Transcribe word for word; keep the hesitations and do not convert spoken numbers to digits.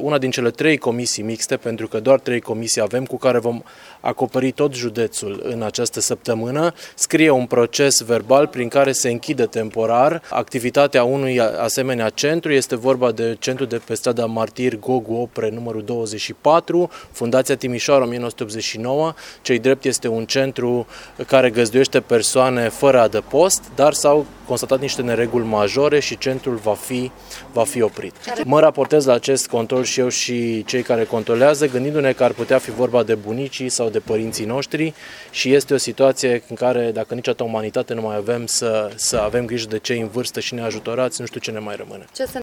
una din cele trei comisii mixte, pentru că doar trei comisii avem, cu care vom acoperi tot județul în această săptămână, scrie un proces verbal prin care se închide temporar activitatea unui asemenea centru. Este vorba de centru de pe strada Martir Gogu Opre, numărul douăzeci și patru, Fundația Timișoara o mie nouă sute optzeci și nouă. Cei drept este un centru care găzduiește persoane fără adăpost, dar s-au constatat niște nereguli majore și centrul va fi, va fi oprit. Mă raportez la acest control și eu și cei care controlează, gândindu-ne că ar putea fi vorba de bunicii sau de părinții noștri și este o situație în care, dacă niciodată umanitate nu mai avem, să, să avem grijă de cei în vârstă și neajutorați, nu știu ce ne mai rămâne.